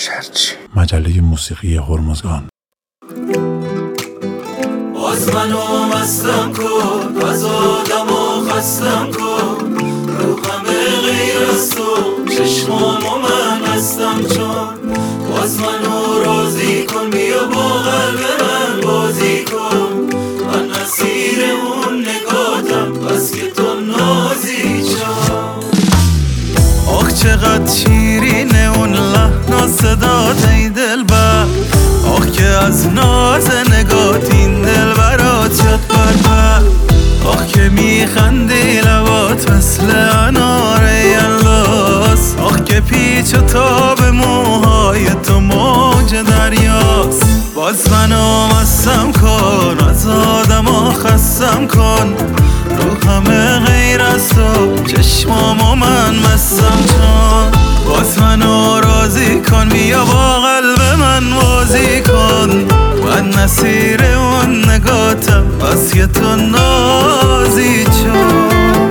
شرچی. مجله موسیقی هرمزگان. باز منو مستم کن، از آدمو خستم کن، رو همه غیر از تو چشمامو من هستم چون. باز منو راضی کن، بیا با قلب من بازی کن، من اسیر اون نگاتم بس که تو نازی چون. آخ چقدر شیرینه اون لحن و صدات ای دلبر، آخ که از ناز نگات این دل برات شد بربر. آخ که میخندی لبات مثل انار یلاس، آخ که پیچ و تاب موهای تو موج دریاست. باز منو مستم کن، از آدما خستم کن، رو همه غیر از تو چشمامو من مستم چون. باز منو راضی کن، بیا با قلب من بازی کن، من نصیر اون نگاتم بس که تو نازی چون.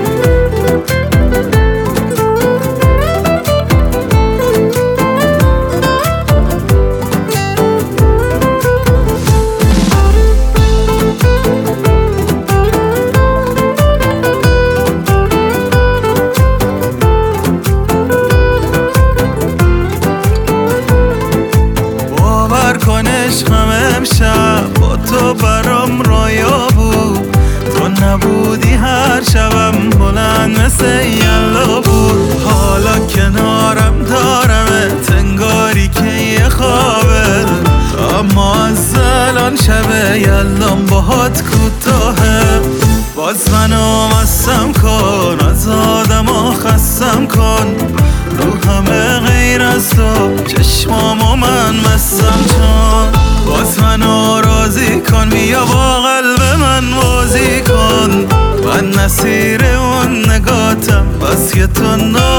عشقم امشب با تو برام رویا بود، تو نبودی هر شبم بلند مثل یلا بود. حالا کنارم دارمت انگاری که یه خوابه، اما از الان شب یلام باهات کوتاهه. باز منو مستم کن، از آدما خستم کن، رو همه غیر از تو چشمامو من مستم چون. باز منو راضی کن، بیا با قلب من بازی کن، من نصیر اون نگاتم بس که تو